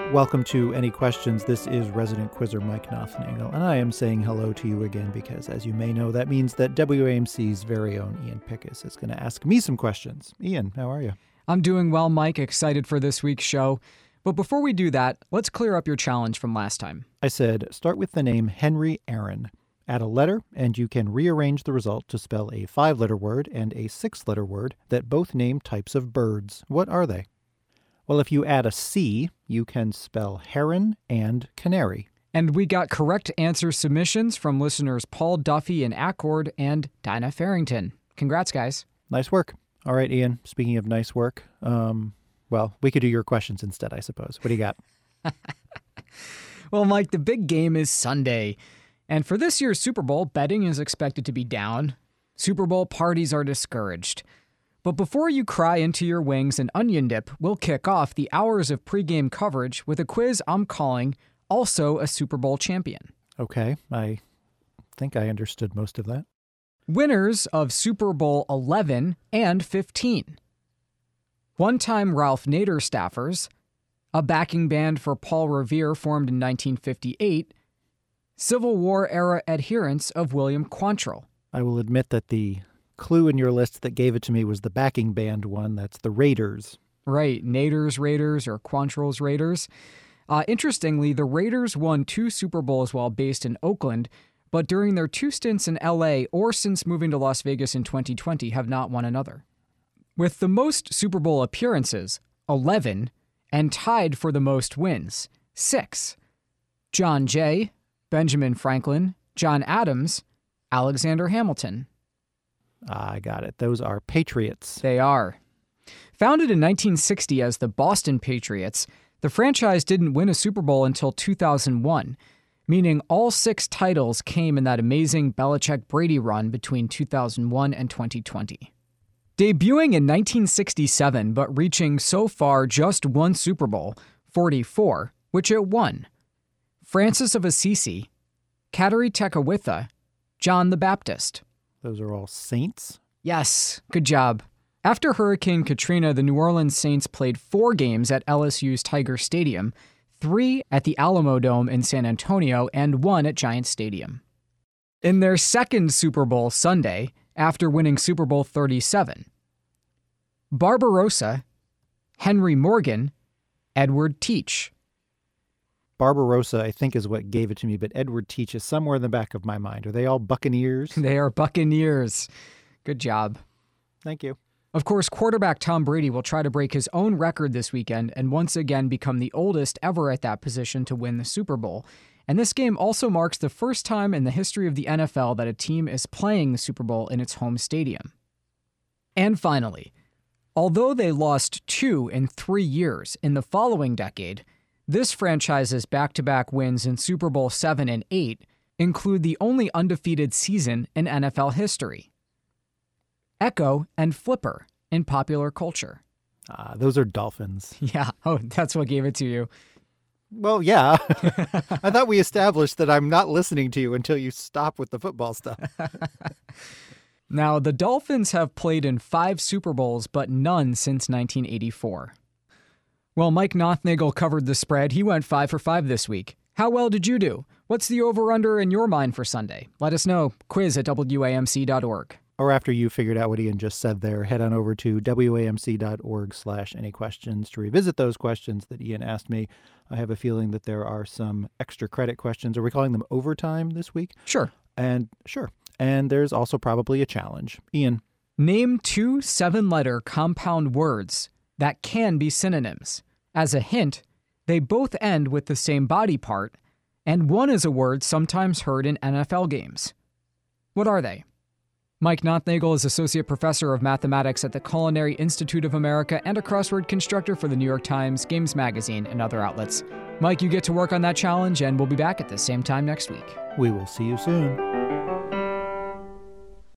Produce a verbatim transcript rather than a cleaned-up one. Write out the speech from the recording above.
Welcome to Any Questions. This is resident quizzer Mike Nothnagel, and I am saying hello to you again because, as you may know, that means that W A M C's very own Ian Pickus is going to ask me some questions. Ian, how are you? I'm doing well, Mike. Excited for this week's show. But before we do that, let's clear up your challenge from last time. I said, start with the name Henry Aaron. Add a letter, and you can rearrange the result to spell a five-letter word and a six-letter word that both name types of birds. What are they? Well, if you add a C, you can spell heron and canary. And we got correct answer submissions from listeners Paul Duffy in Accord and Dinah Farrington. Congrats, guys. Nice work. All right, Ian, speaking of nice work, um, well, we could do your questions instead, I suppose. What do you got? Well, Mike, the big game is Sunday. And for this year's Super Bowl, betting is expected to be down. Super Bowl parties are discouraged. But before you cry into your wings and onion dip, we'll kick off the hours of pregame coverage with a quiz I'm calling Also a Super Bowl Champion. Okay, I think I understood most of that. Winners of Super Bowl eleven and fifteen. One-time Ralph Nader staffers, a backing band for Paul Revere formed in nineteen fifty-eight, Civil War-era adherents of William Quantrill. I will admit that the clue in your list that gave it to me was the backing band one. That's the Raiders. Right, Nader's Raiders or Quantrill's Raiders. Uh, interestingly, the Raiders won two Super Bowls while based in Oakland, but during their two stints in L A or since moving to Las Vegas in twenty twenty have not won another. With the most Super Bowl appearances, eleven, and tied for the most wins, six, John Jay, Benjamin Franklin, John Adams, Alexander Hamilton. I got it. Those are Patriots. They are. Founded in nineteen sixty as the Boston Patriots, the franchise didn't win a Super Bowl until two thousand one, meaning all six titles came in that amazing Belichick-Brady run between two thousand one and twenty twenty. Debuting in nineteen sixty-seven, but reaching so far just one Super Bowl, forty-four, which it won. Francis of Assisi, Kateri Tekakwitha, John the Baptist. Those are all saints? Yes, good job. After Hurricane Katrina, the New Orleans Saints played four games at L S U's Tiger Stadium, three at the Alamo Dome in San Antonio, and one at Giant Stadium. In their second Super Bowl Sunday, after winning Super Bowl thirty-seven, Barbarossa, Henry Morgan, Edward Teach. Barbarossa, I think, is what gave it to me, but Edward Teach is somewhere in the back of my mind. Are they all Buccaneers? They are Buccaneers. Good job. Thank you. Of course, quarterback Tom Brady will try to break his own record this weekend and once again become the oldest ever at that position to win the Super Bowl. And this game also marks the first time in the history of the N F L that a team is playing the Super Bowl in its home stadium. And finally, although they lost two in three years in the following decade, this franchise's back-to-back wins in Super Bowl seven and eight include the only undefeated season in N F L history. Echo and Flipper in popular culture. Ah, those are Dolphins. Yeah, oh, that's what gave it to you. Well, yeah. I thought we established that I'm not listening to you until you stop with the football stuff. Now, the Dolphins have played in five Super Bowls, but none since nineteen eighty-four. Well, Mike Nothnagel covered the spread. He went five for five this week. How well did you do? What's the over-under in your mind for Sunday? Let us know. Quiz at W A M C dot org. Or after you figured out what Ian just said there, head on over to W A M C dot org slash any questions to revisit those questions that Ian asked me. I have a feeling that there are some extra credit questions. Are we calling them overtime this week? Sure. And sure. And there's also probably a challenge. Ian. Name two seven-letter compound words that can be synonyms. As a hint, they both end with the same body part, and one is a word sometimes heard in N F L games. What are they? Mike Nothnagel is Associate Professor of Mathematics at the Culinary Institute of America and a crossword constructor for the New York Times, Games Magazine, and other outlets. Mike, you get to work on that challenge, and we'll be back at the same time next week. We will see you soon.